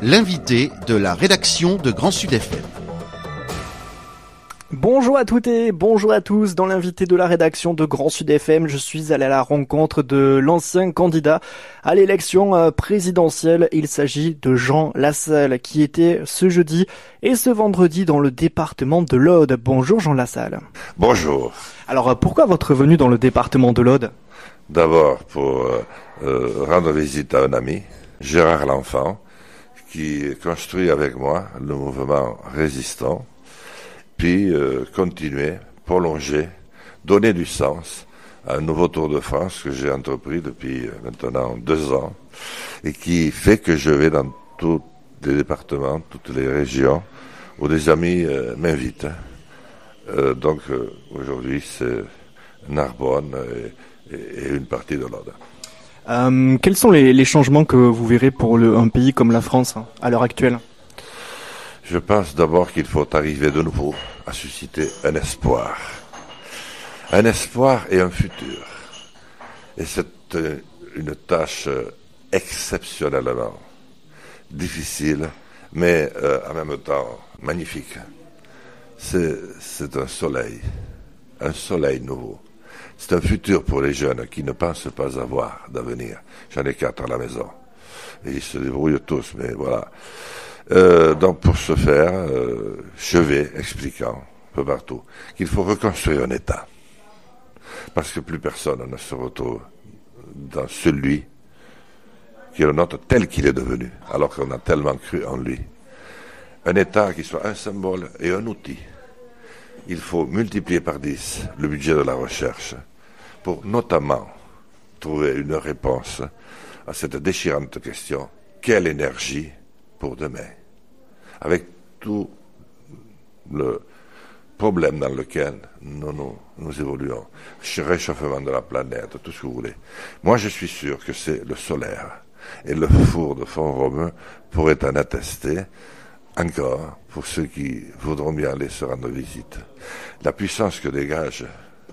l'invité de la rédaction de Grand Sud FM. Bonjour à toutes et bonjour à tous. Dans l'invité de la rédaction de Grand Sud FM, je suis allé à la rencontre de l'ancien candidat à l'élection présidentielle. Il s'agit de Jean Lassalle qui était ce jeudi et ce vendredi dans le département de l'Aude. Bonjour Jean Lassalle. Bonjour. Alors pourquoi votre venue dans le département de l'Aude ? D'abord pour rendre visite à un ami, Gérard L'Enfant, qui construit avec moi le mouvement résistant. Puis continuer, prolonger, donner du sens à un nouveau Tour de France que j'ai entrepris depuis maintenant 2 ans et qui fait que je vais dans tous les départements, toutes les régions où des amis m'invitent. Donc aujourd'hui c'est Narbonne et une partie de l'Aude. Quels sont les changements que vous verrez pour un pays comme la France à l'heure actuelle ? Je pense d'abord qu'il faut arriver de nouveau à susciter un espoir. Un espoir et un futur. Et c'est une tâche exceptionnellement difficile, mais en même temps magnifique. C'est un soleil nouveau. C'est un futur pour les jeunes qui ne pensent pas avoir d'avenir. J'en ai 4 à la maison. Et ils se débrouillent tous, mais voilà. Donc pour ce faire, je vais expliquant un peu partout qu'il faut reconstruire un État. Parce que plus personne ne se retrouve dans celui qui est le nôtre tel qu'il est devenu, alors qu'on a tellement cru en lui. Un État qui soit un symbole et un outil. Il faut multiplier par 10 le budget de la recherche pour notamment trouver une réponse à cette déchirante question. Quelle énergie pour demain, avec tout le problème dans lequel nous évoluons, réchauffement de la planète, tout ce que vous voulez. Moi, je suis sûr que c'est le solaire, et le four de Font-Romeu pourrait en attester, encore, pour ceux qui voudront bien aller se rendre visite. La puissance que dégage,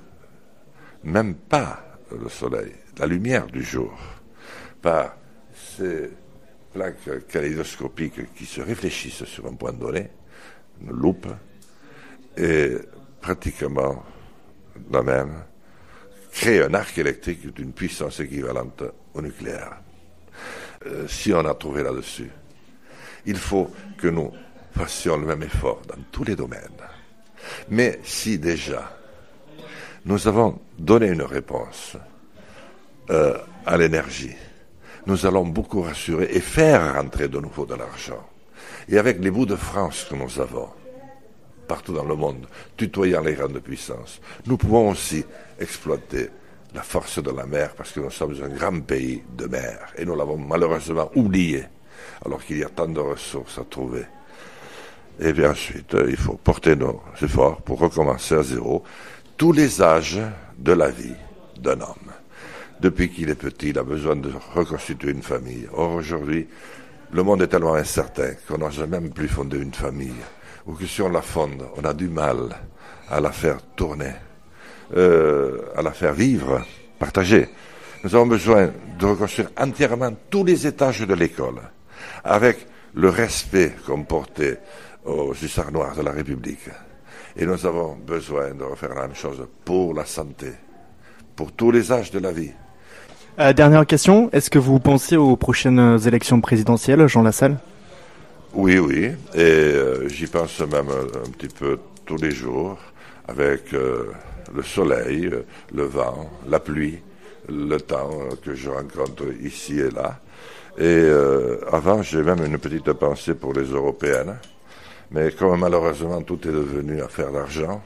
même pas le soleil, la lumière du jour, par ces plaques kaléidoscopiques qui se réfléchissent sur un point donné, une loupe, et pratiquement la même, crée un arc électrique d'une puissance équivalente au nucléaire. Si on a trouvé là-dessus, il faut que nous fassions le même effort dans tous les domaines. Mais si déjà nous avons donné une réponse à l'énergie, nous allons beaucoup rassurer et faire rentrer de nouveau de l'argent. Et avec les bouts de France que nous avons, partout dans le monde, tutoyant les grandes puissances, nous pouvons aussi exploiter la force de la mer, parce que nous sommes un grand pays de mer, et nous l'avons malheureusement oublié, alors qu'il y a tant de ressources à trouver. Et bien ensuite, il faut porter nos efforts pour recommencer à zéro tous les âges de la vie d'un homme. Depuis qu'il est petit, il a besoin de reconstituer une famille. Or, aujourd'hui, le monde est tellement incertain qu'on n'ose même plus fonder une famille. Ou que si on la fonde, on a du mal à la faire tourner, à la faire vivre, partager. Nous avons besoin de reconstruire entièrement tous les étages de l'école, avec le respect qu'on portait aux hussards noirs de la République. Et nous avons besoin de refaire la même chose pour la santé, pour tous les âges de la vie. Dernière question, est-ce que vous pensez aux prochaines élections présidentielles, Jean Lassalle ? Oui, et j'y pense même un petit peu tous les jours, avec le soleil, le vent, la pluie, le temps que je rencontre ici et là. Et avant, j'ai même une petite pensée pour les européennes, mais comme malheureusement tout est devenu affaire d'argent,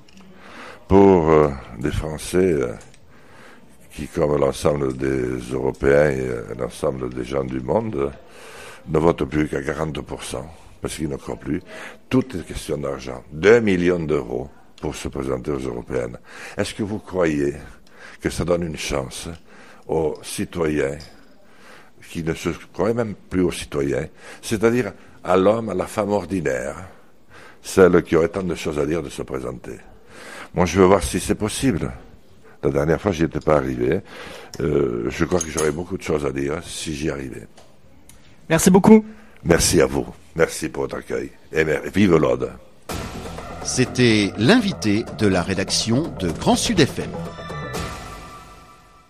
pour des Français qui, comme l'ensemble des Européens et l'ensemble des gens du monde, ne votent plus qu'à 40%, parce qu'ils ne croient plus. Tout est question d'argent. 2 millions d'euros pour se présenter aux Européennes. Est-ce que vous croyez que ça donne une chance aux citoyens qui ne se croient même plus aux citoyens, c'est-à-dire à l'homme, à la femme ordinaire, celle qui aurait tant de choses à dire de se présenter? Moi, je veux voir si c'est possible. La dernière fois, j'y étais pas arrivé. Je crois que j'aurais beaucoup de choses à dire si j'y arrivais. Merci beaucoup. Merci à vous. Merci pour votre accueil. Et vive l'Aude. C'était l'invité de la rédaction de Grand Sud FM.